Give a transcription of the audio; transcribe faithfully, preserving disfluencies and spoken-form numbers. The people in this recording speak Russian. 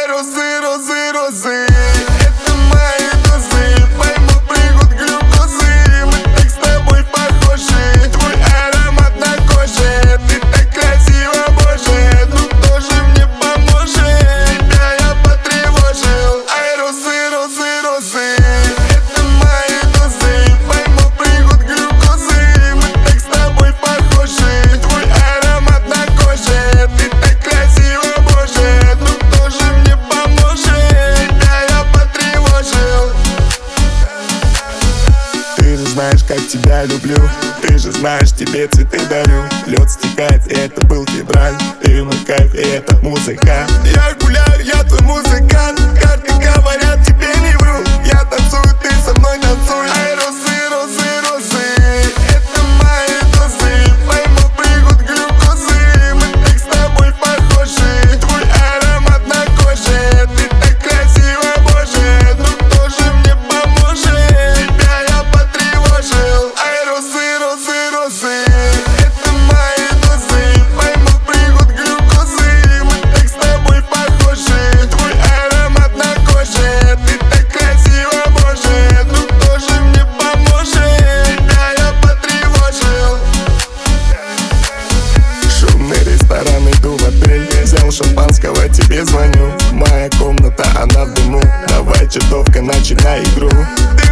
Ай, розы, розы, розы, это мои дозы. Пойму прыгут глюкозы, мы так с тобой похожи. Твой аромат на коже, ты так красива, боже. Ну кто же мне поможет? Тебя я потревожил. Ай, розы, розы, розы, это мои дозы. Пойму прыгут глюкозы, мы так с тобой похожи. Твой аромат на коже, ты так красива, боже. Ну кто же мне поможет? Тебя я потревожил. Ты же знаешь, как тебя люблю. Ты же знаешь, тебе цветы дарю. Лед стекает, и это был февраль. Ты мой кайф, и это музыка. Я гуляю, я твой музыкант. Карты говорят, тебе не вру. Я танцую, ты со мной танцуй. Ай, розы, розы, розы, это мои дозы. Пойму прыгут глюкозы, мы так с тобой похожи. Твой аромат на коже, ты так красива, боже. Ну кто же мне поможет? Тебя я потревожил. Ай, розы, розы, розы, это мои дозы. Пойму прыгут глюкозы, мы так с тобой похожи. Твой аромат на коже, ты так красива, боже. Ну кто же мне поможет? Тебя я потревожил. Шумный ресторан, иду в отель. Взял шампанского, тебе звоню. Моя комната, она в дыму. Давай, чертовка, начинай игру. Ты